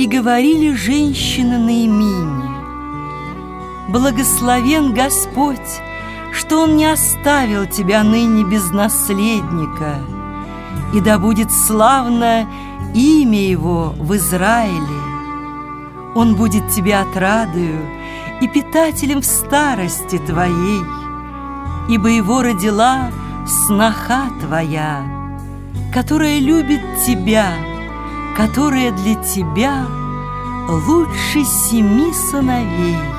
И говорили женщины Ноэмине: «Благословен Господь, что Он не оставил тебя ныне без наследника, и да будет славно имя Его в Израиле. Он будет тебе отрадою и питателем в старости твоей, ибо Его родила сноха твоя, которая любит тебя, которая для тебя лучше 7 сыновей».